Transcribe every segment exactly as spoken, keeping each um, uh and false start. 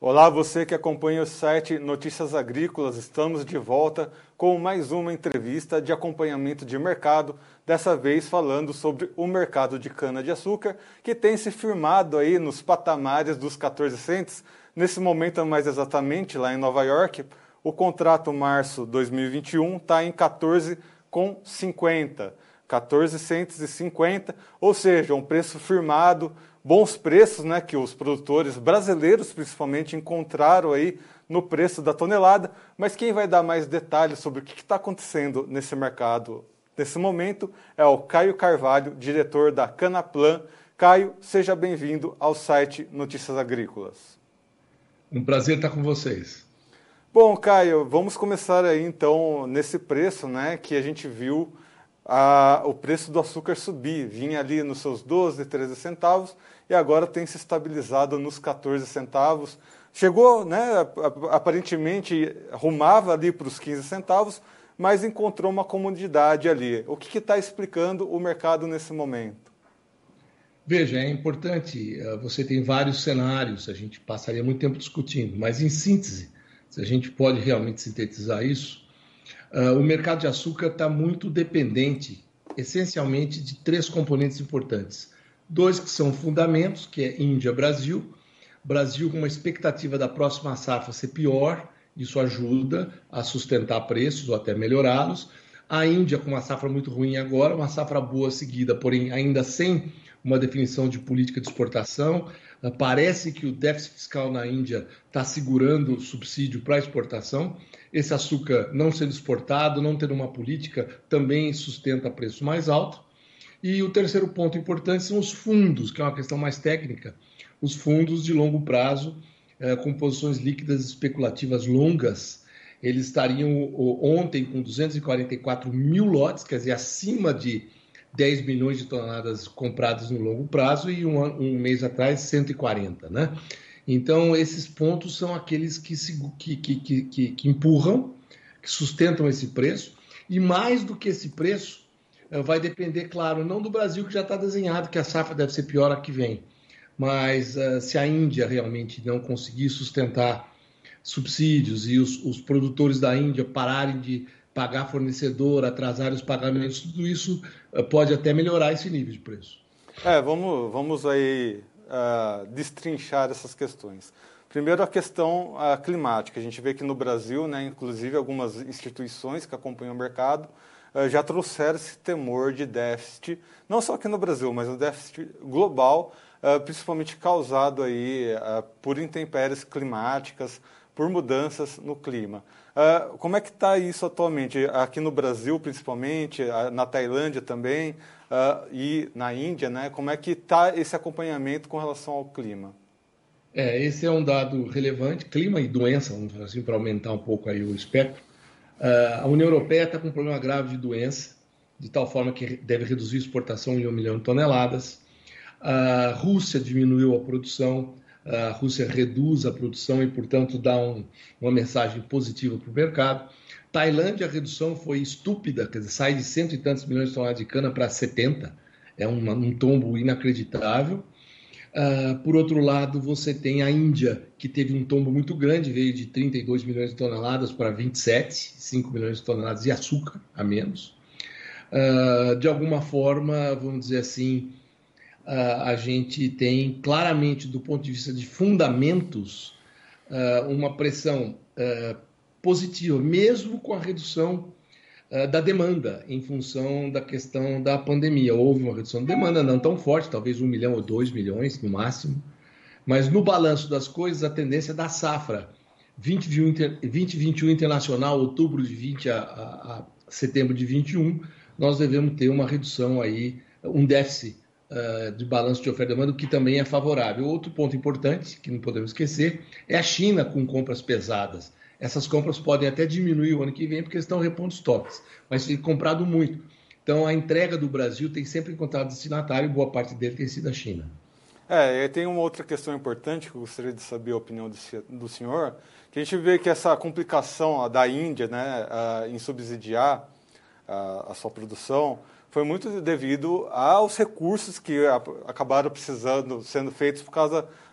Olá, você que acompanha o site Notícias Agrícolas. Estamos de volta com mais uma entrevista de acompanhamento de mercado, dessa vez falando sobre o mercado de cana-de-açúcar, que tem se firmado aí nos patamares dos quatorze cents. Nesse momento, mais exatamente, lá em Nova York, o contrato março dois mil e vinte e um está em quatorze reais e cinquenta centavos. quatorze centos e cinquenta, ou seja, um preço firmado, bons preços, né, que os produtores brasileiros principalmente encontraram aí no preço da tonelada. Mas quem vai dar mais detalhes sobre o que está acontecendo nesse mercado nesse momento é o Caio Carvalho, diretor da Canaplan. Caio, seja bem-vindo ao site Notícias Agrícolas. Um prazer estar com vocês. Bom, Caio, vamos começar aí então nesse preço, né, que a gente viu a, o preço do açúcar subir, vinha ali nos seus doze, treze centavos e agora tem se estabilizado nos quatorze centavos. Chegou, né, aparentemente rumava ali para os quinze centavos, mas encontrou uma comodidade ali. O que está explicando o mercado nesse momento? Veja, é importante, você tem vários cenários, a gente passaria muito tempo discutindo, mas em síntese, se a gente pode realmente sintetizar isso, o mercado de açúcar está muito dependente, essencialmente, de três componentes importantes. Dois que são fundamentos, que é Índia e Brasil. Brasil com uma expectativa da próxima safra ser pior, isso ajuda a sustentar preços ou até melhorá-los. A Índia com uma safra muito ruim agora, uma safra boa seguida, porém ainda sem uma definição de política de exportação. Parece que o déficit fiscal na Índia está segurando o subsídio para a exportação. Esse açúcar não sendo exportado, não tendo uma política, também sustenta preço mais alto. E o terceiro ponto importante são os fundos, que é uma questão mais técnica. Os fundos de longo prazo, eh, com posições líquidas especulativas longas, eles estariam ontem com duzentos e quarenta e quatro mil lotes, quer dizer, acima de dez milhões de toneladas compradas no longo prazo, e um, um mês atrás cento e quarenta, né? Então, esses pontos são aqueles que, se, que, que, que, que empurram, que sustentam esse preço, e mais do que esse preço, vai depender, claro, não do Brasil, que já está desenhado, que a safra deve ser pior a que vem, mas uh, se a Índia realmente não conseguir sustentar subsídios e os, os produtores da Índia pararem de pagar fornecedor, atrasar os pagamentos, tudo isso uh, pode até melhorar esse nível de preço. É, vamos, vamos aí uh, destrinchar essas questões. Primeiro, a questão uh, climática. A gente vê que no Brasil, né, inclusive algumas instituições que acompanham o mercado, Uh, já trouxeram esse temor de déficit, não só aqui no Brasil, mas o déficit global, uh, principalmente causado aí, uh, por intempéries climáticas, por mudanças no clima. Uh, como é que está isso atualmente? Aqui no Brasil, principalmente, uh, na Tailândia também, uh, e na Índia, né? Como é que está esse acompanhamento com relação ao clima? É, esse é um dado relevante, clima e doença, vamos falar assim, para aumentar um pouco aí o espectro. Uh, a União Europeia está com um problema grave de doença, de tal forma que deve reduzir a exportação em um milhão de toneladas. A Rússia diminuiu a produção, a Rússia reduz a produção e, portanto, dá um, uma mensagem positiva para o mercado. Tailândia, a redução foi estúpida, quer dizer, sai de cento e tantos milhões de toneladas de cana para setenta, é uma, um tombo inacreditável. Uh, por outro lado, você tem a Índia, que teve um tombo muito grande, veio de trinta e dois milhões de toneladas para vinte e sete, cinco milhões de toneladas de açúcar a menos. Uh, de alguma forma, vamos dizer assim, uh, a gente tem claramente, do ponto de vista de fundamentos, uh, uma pressão uh, positiva, mesmo com a redução da demanda, em função da questão da pandemia. Houve uma redução de demanda, não tão forte, talvez um milhão ou dois milhões no máximo, mas no balanço das coisas, a tendência da safra vinte e vinte e um internacional, outubro de vinte a, a, a setembro de vinte e um, nós devemos ter uma redução aí, um déficit uh, de balanço de oferta e demanda, que também é favorável. Outro ponto importante, que não podemos esquecer, é a China com compras pesadas. Essas compras podem até diminuir o ano que vem, porque eles estão repondo estoques, mas tem comprado muito. Então, a entrega do Brasil tem sempre encontrado destinatário, e boa parte dele tem sido a China. É, e tem uma outra questão importante que eu gostaria de saber a opinião do senhor, que a gente vê que essa complicação da Índia, né, em subsidiar a sua produção, foi muito devido aos recursos que acabaram precisando, sendo feitos por causa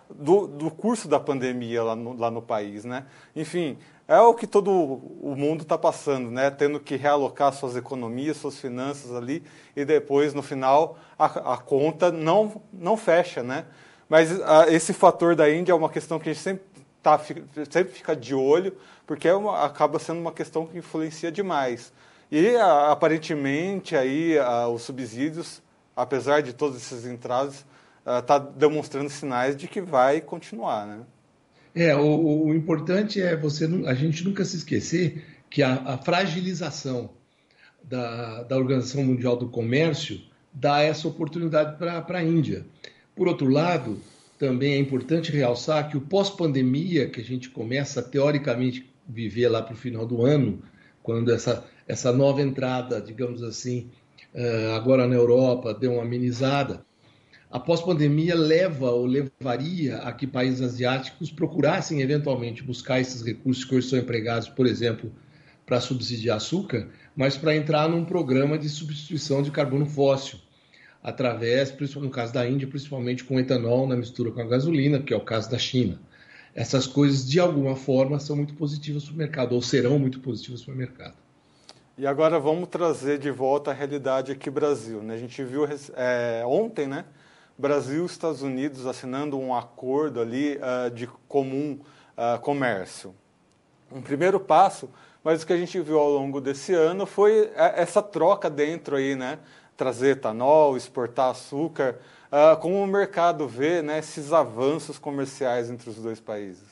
do, do curso da pandemia lá no, lá no país, né? Enfim, é o que todo o mundo está passando, né? Tendo que realocar suas economias, suas finanças ali, e depois, no final, a, a conta não, não fecha, né? Mas a, esse fator da Índia é uma questão que a gente sempre, tá, sempre fica de olho, porque é uma, acaba sendo uma questão que influencia demais. E, a, aparentemente, aí, a, os subsídios, apesar de todos esses entraves, está demonstrando sinais de que vai continuar, né? É, o, o importante é você, a gente nunca se esquecer que a, a fragilização da, da Organização Mundial do Comércio dá essa oportunidade para a Índia. Por outro lado, também é importante realçar que o pós-pandemia, que a gente começa teoricamente viver lá para o final do ano, quando essa, essa nova entrada, digamos assim, agora na Europa, deu uma amenizada, a pós-pandemia leva ou levaria a que países asiáticos procurassem eventualmente buscar esses recursos que hoje são empregados, por exemplo, para subsidiar açúcar, mas para entrar num programa de substituição de carbono fóssil, através, no caso da Índia, principalmente com etanol na mistura com a gasolina, que é o caso da China. Essas coisas, de alguma forma, são muito positivas para o mercado, ou serão muito positivas para o mercado. E agora vamos trazer de volta a realidade aqui Brasil, né? A gente viu é, ontem, né? Brasil e Estados Unidos assinando um acordo ali uh, de comum uh, comércio. Um primeiro passo, mas o que a gente viu ao longo desse ano foi essa troca dentro aí, né? Trazer etanol, exportar açúcar. Uh, como o mercado vê, né, esses avanços comerciais entre os dois países?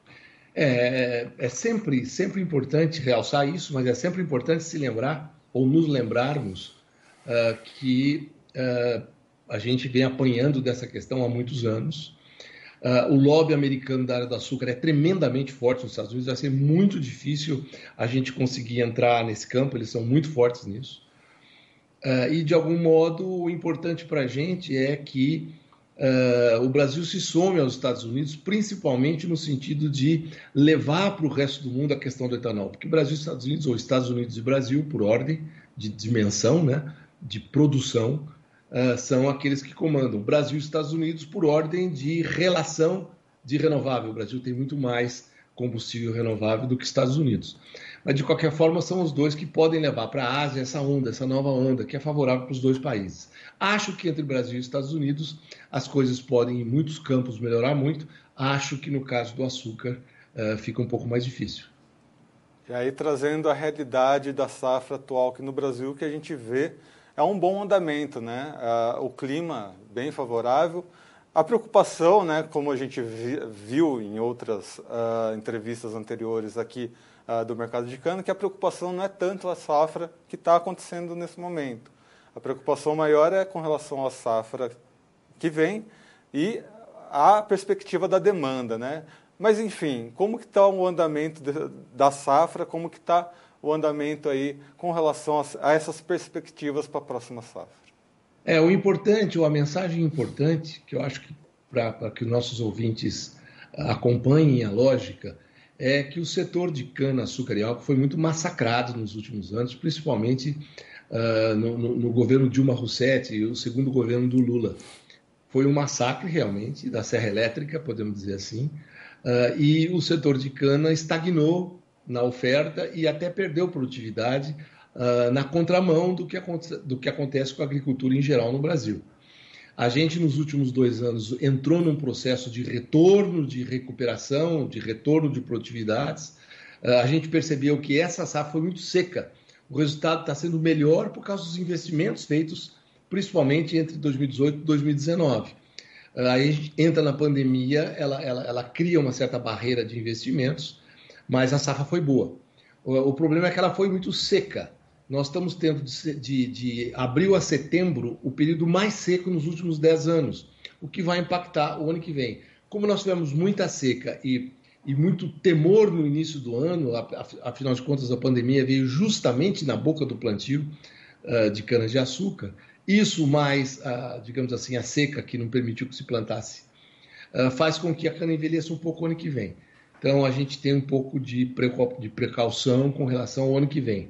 É, é sempre, sempre importante realçar isso, mas é sempre importante se lembrar, ou nos lembrarmos, uh, que uh, a gente vem apanhando dessa questão há muitos anos. Uh, o lobby americano da área do açúcar é tremendamente forte nos Estados Unidos, vai ser muito difícil a gente conseguir entrar nesse campo, eles são muito fortes nisso. Uh, e, de algum modo, o importante para a gente é que uh, o Brasil se some aos Estados Unidos, principalmente no sentido de levar para o resto do mundo a questão do etanol. Porque Brasil e Estados Unidos, ou Estados Unidos e Brasil, por ordem de dimensão, né, de produção, uh, são aqueles que comandam. Brasil e Estados Unidos, por ordem de relação de renovável. O Brasil tem muito mais combustível renovável do que Estados Unidos. Mas, de qualquer forma, são os dois que podem levar para a Ásia essa onda, essa nova onda, que é favorável para os dois países. Acho que entre Brasil e Estados Unidos as coisas podem, em muitos campos, melhorar muito. Acho que, no caso do açúcar, uh, fica um pouco mais difícil. E aí, trazendo a realidade da safra atual aqui no Brasil, que a gente vê é um bom andamento, né? Uh, o clima bem favorável. A preocupação, né, como a gente vi, viu em outras uh, entrevistas anteriores aqui, Uh, do mercado de cana, que a preocupação não é tanto a safra que está acontecendo nesse momento. A preocupação maior é com relação à safra que vem e a perspectiva da demanda, né? Mas, enfim, como que está o andamento de, da safra, como que está o andamento aí com relação a, a essas perspectivas para a próxima safra? É, o importante, ou a mensagem importante, que eu acho que para que os nossos ouvintes acompanhem a lógica, é que o setor de cana-açúcar e álcool foi muito massacrado nos últimos anos, principalmente uh, no, no, no governo Dilma Rousseff e o segundo governo do Lula. Foi um massacre, realmente, da Serra Elétrica, podemos dizer assim, uh, e o setor de cana estagnou na oferta e até perdeu produtividade uh, na contramão do que, do que acontece com a agricultura em geral no Brasil. A gente, nos últimos dois anos, entrou num processo de retorno, de recuperação, de retorno de produtividades. A gente percebeu que essa safra foi muito seca. O resultado está sendo melhor por causa dos investimentos feitos, principalmente entre dois mil e dezoito e dois mil e dezenove. Aí a gente entra na pandemia, ela, ela, ela cria uma certa barreira de investimentos, mas a safra foi boa. O, o problema é que ela foi muito seca. Nós estamos tendo de, de, de abril a setembro o período mais seco nos últimos dez anos, o que vai impactar o ano que vem. Como nós tivemos muita seca e, e muito temor no início do ano, afinal de contas a pandemia veio justamente na boca do plantio uh, de cana-de-açúcar, isso mais, uh, digamos assim, a seca que não permitiu que se plantasse, uh, faz com que a cana envelheça um pouco o ano que vem. Então a gente tem um pouco de, preca... de precaução com relação ao ano que vem.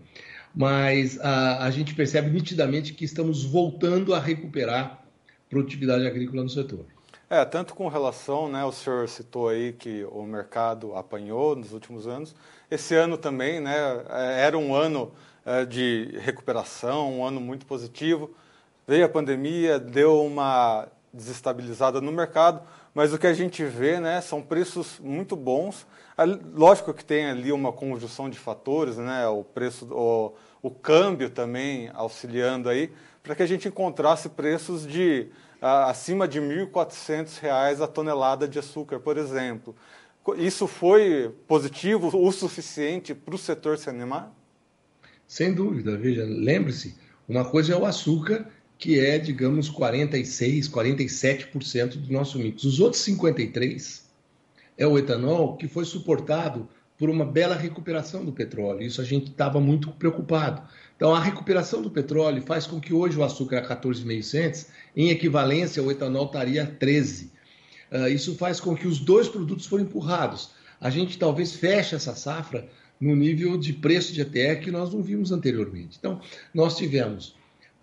Mas a, a gente percebe nitidamente que estamos voltando a recuperar produtividade agrícola no setor. É, tanto com relação, né, o senhor citou aí que o mercado apanhou nos últimos anos. Esse ano também, né, era um ano é, de recuperação, um ano muito positivo. Veio a pandemia, deu uma desestabilizada no mercado, mas o que a gente vê, né, são preços muito bons. Lógico que tem ali uma conjunção de fatores, né, o preço, o, o câmbio também auxiliando aí, para que a gente encontrasse preços de ah, acima de mil e quatrocentos reais a tonelada de açúcar, por exemplo. Isso foi positivo o suficiente para o setor se animar? Sem dúvida, veja, lembre-se, uma coisa é o açúcar, que é, digamos, quarenta e seis, quarenta e sete por cento do nosso mix. Os outros cinquenta e três por cento é o etanol, que foi suportado por uma bela recuperação do petróleo. Isso a gente estava muito preocupado. Então, a recuperação do petróleo faz com que hoje o açúcar a quatorze vírgula cinco cents, em equivalência, o etanol estaria a treze. Uh, isso faz com que os dois produtos foram empurrados. A gente talvez feche essa safra no nível de preço de E T E que nós não vimos anteriormente. Então, nós tivemos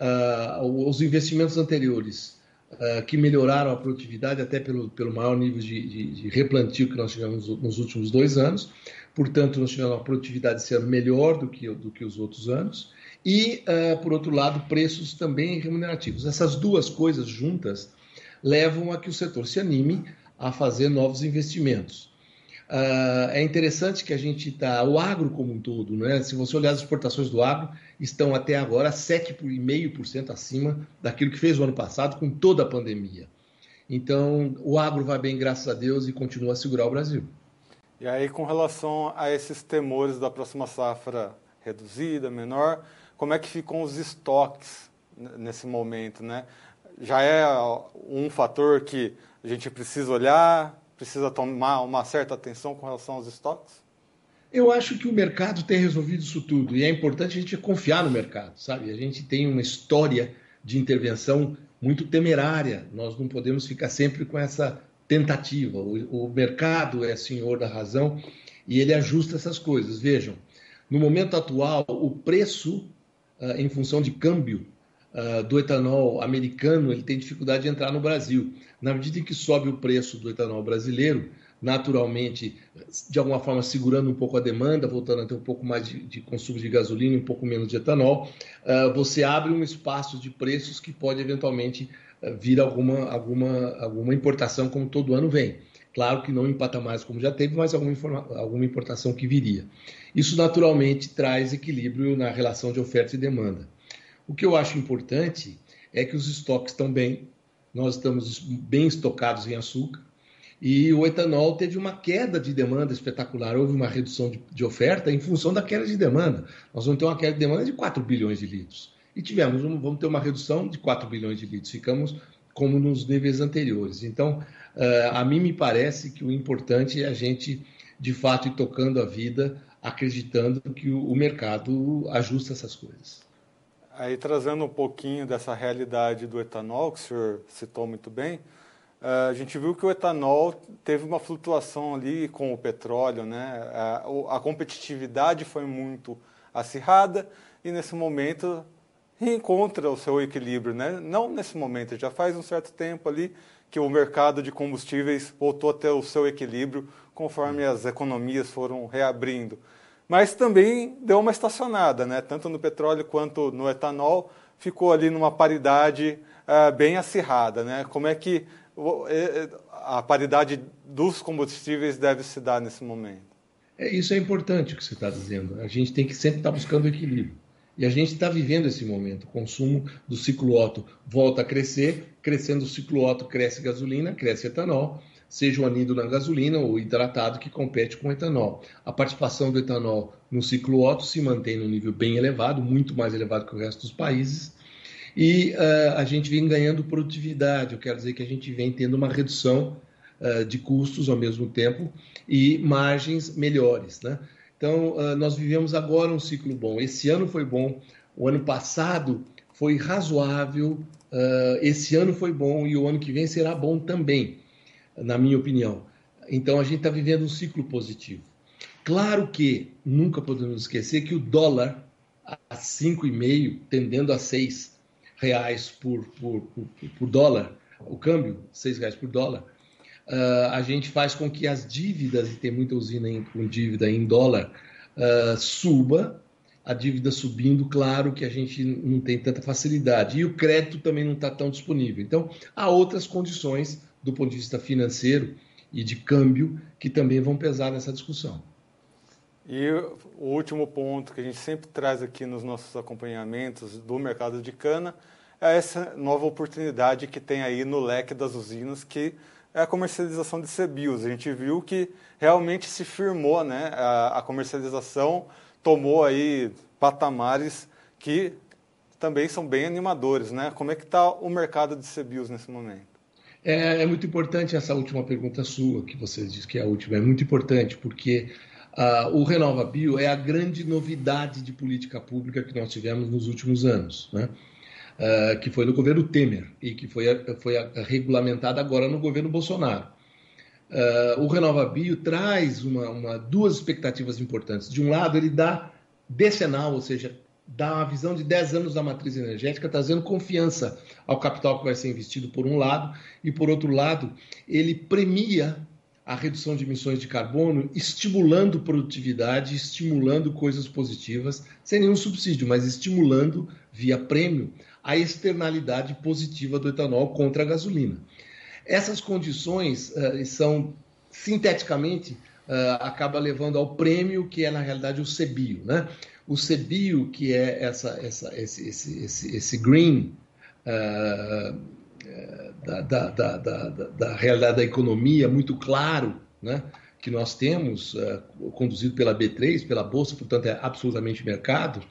uh, os investimentos anteriores uh, que melhoraram a produtividade até pelo, pelo maior nível de, de, de replantio que nós tivemos nos últimos dois anos. Portanto, nós tivemos uma produtividade esse ano melhor do que, do que os outros anos. E, uh, por outro lado, preços também remunerativos. Essas duas coisas juntas levam a que o setor se anime a fazer novos investimentos. Uh, é interessante que a gente está, o agro como um todo, né? Se você olhar as exportações do agro, estão até agora sete vírgula cinco por cento acima daquilo que fez o ano passado com toda a pandemia. Então, o agro vai bem, graças a Deus, e continua a segurar o Brasil. E aí, com relação a esses temores da próxima safra reduzida, menor, como é que ficam os estoques nesse momento, né? Já é um fator que a gente precisa olhar, precisa tomar uma certa atenção com relação aos estoques? Eu acho que o mercado tem resolvido isso tudo e é importante a gente confiar no mercado, sabe? A gente tem uma história de intervenção muito temerária, nós não podemos ficar sempre com essa tentativa. O, o mercado é senhor da razão e ele ajusta essas coisas. Vejam, no momento atual, o preço uh, em função de câmbio Uh, do etanol americano, ele tem dificuldade de entrar no Brasil. Na medida em que sobe o preço do etanol brasileiro, naturalmente, de alguma forma segurando um pouco a demanda, voltando a ter um pouco mais de, de consumo de gasolina e um pouco menos de etanol, uh, você abre um espaço de preços que pode eventualmente uh, vir alguma, alguma, alguma importação, como todo ano vem. Claro que não em patamares como já teve, mas alguma, informa, alguma importação que viria. Isso naturalmente traz equilíbrio na relação de oferta e demanda. O que eu acho importante é que os estoques estão bem, nós estamos bem estocados em açúcar e o etanol teve uma queda de demanda espetacular, houve uma redução de, de oferta em função da queda de demanda. Nós vamos ter uma queda de demanda de quatro bilhões de litros e tivemos, vamos ter uma redução de quatro bilhões de litros, ficamos como nos níveis anteriores. Então, a mim me parece que o importante é a gente, de fato, ir tocando a vida, acreditando que o mercado ajusta essas coisas. Aí, trazendo um pouquinho dessa realidade do etanol, que o senhor citou muito bem, a gente viu que o etanol teve uma flutuação ali com o petróleo, né? A competitividade foi muito acirrada e, nesse momento, reencontra o seu equilíbrio, né? Não nesse momento, já faz um certo tempo ali que o mercado de combustíveis voltou a ter o seu equilíbrio conforme as economias foram reabrindo. Mas também deu uma estacionada, né? Tanto no petróleo quanto no etanol, ficou ali numa paridade uh, bem acirrada, né? Como é que a paridade dos combustíveis deve se dar nesse momento? É, isso é importante o que você está dizendo. A gente tem que sempre estar buscando equilíbrio. E a gente está vivendo esse momento. O consumo do ciclo Otto volta a crescer, crescendo o ciclo Otto, cresce gasolina, cresce etanol, seja o anido na gasolina ou o hidratado que compete com o etanol. A participação do etanol no ciclo Otto se mantém num nível bem elevado, muito mais elevado que o resto dos países, e uh, a gente vem ganhando produtividade, eu quero dizer que a gente vem tendo uma redução uh, de custos ao mesmo tempo e margens melhores, né? Então, uh, nós vivemos agora um ciclo bom. Esse ano foi bom, o ano passado foi razoável, uh, esse ano foi bom e o ano que vem será bom também, na minha opinião. Então, a gente está vivendo um ciclo positivo. Claro que nunca podemos esquecer que o dólar a cinco vírgula cinco, tendendo a seis reais por, por, por, por dólar, o câmbio, seis reais por dólar, uh, a gente faz com que as dívidas, e tem muita usina em, com dívida em dólar, uh, suba, a dívida subindo, claro que a gente não tem tanta facilidade. E o crédito também não está tão disponível. Então, há outras condições do ponto de vista financeiro e de câmbio que também vão pesar nessa discussão. E o último ponto que a gente sempre traz aqui nos nossos acompanhamentos do mercado de cana é essa nova oportunidade que tem aí no leque das usinas, que é a comercialização de C B I Os. A gente viu que realmente se firmou, né? A, a comercialização tomou aí patamares que também são bem animadores, né? Como é que está o mercado de C B I Os nesse momento? É, é muito importante essa última pergunta sua, que você disse que é a última. É muito importante porque uh, o RenovaBio é a grande novidade de política pública que nós tivemos nos últimos anos, né? Uh, que foi no governo Temer e que foi, foi regulamentada agora no governo Bolsonaro. Uh, o RenovaBio traz uma, uma, duas expectativas importantes. De um lado, ele dá decenal, ou seja, dá uma visão de dez anos da matriz energética, trazendo confiança ao capital que vai ser investido por um lado, e por outro lado, ele premia a redução de emissões de carbono, estimulando produtividade, estimulando coisas positivas, sem nenhum subsídio, mas estimulando, via prêmio, a externalidade positiva do etanol contra a gasolina. Essas condições uh, são, sinteticamente, uh, acaba levando ao prêmio, que é, na realidade, o C B I O, né? O C B I O, que é essa, essa, esse, esse, esse, esse green uh, da, da, da, da, da realidade da economia, muito claro, né? Que nós temos, uh, conduzido pela B três, pela Bolsa, portanto, é absolutamente mercado.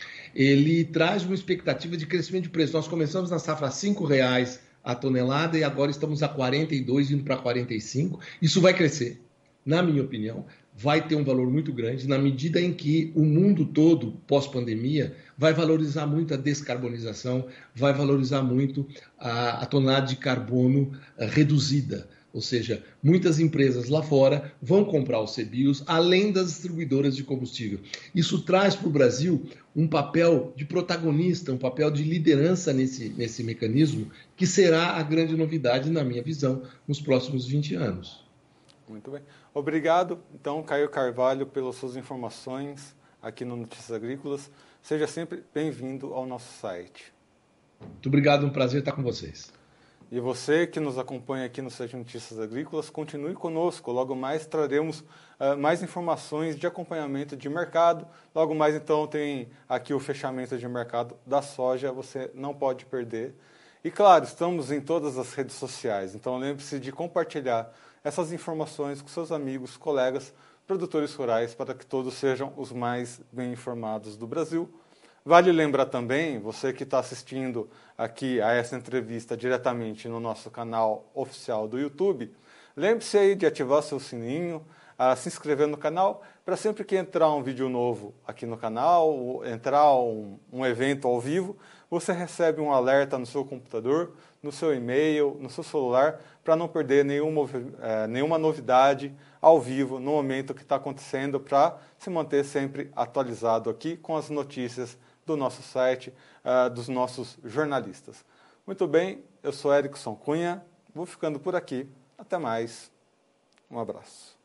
Ele traz uma expectativa de crescimento de preço. Nós começamos na safra a cinco reais a tonelada e agora estamos a quarenta e dois, indo para quarenta e cinco. Isso vai crescer, na minha opinião, vai ter um valor muito grande na medida em que o mundo todo, pós-pandemia, vai valorizar muito a descarbonização, vai valorizar muito a, a tonelada de carbono uh, reduzida. Ou seja, muitas empresas lá fora vão comprar os C B I Os, além das distribuidoras de combustível. Isso traz para o Brasil um papel de protagonista, um papel de liderança nesse, nesse mecanismo, que será a grande novidade, na minha visão, nos próximos vinte anos. Muito bem. Obrigado, então, Caio Carvalho, pelas suas informações aqui no Notícias Agrícolas. Seja sempre bem-vindo ao nosso site. Muito obrigado, um prazer estar com vocês. E você que nos acompanha aqui no site Notícias Agrícolas, continue conosco. Logo mais traremos uh, mais informações de acompanhamento de mercado. Logo mais, então, tem aqui o fechamento de mercado da soja. Você não pode perder. E, claro, estamos em todas as redes sociais. Então, lembre-se de compartilhar essas informações com seus amigos, colegas, produtores rurais, para que todos sejam os mais bem informados do Brasil. Vale lembrar também, você que está assistindo aqui a essa entrevista diretamente no nosso canal oficial do YouTube, lembre-se aí de ativar seu sininho, a se inscrever no canal, para sempre que entrar um vídeo novo aqui no canal, entrar um, um evento ao vivo, você recebe um alerta no seu computador, no seu e-mail, no seu celular, para não perder nenhuma, é, nenhuma novidade ao vivo no momento que está acontecendo, para se manter sempre atualizado aqui com as notícias do nosso site, uh, dos nossos jornalistas. Muito bem, eu sou Erickson Cunha, vou ficando por aqui. Até mais. Um abraço.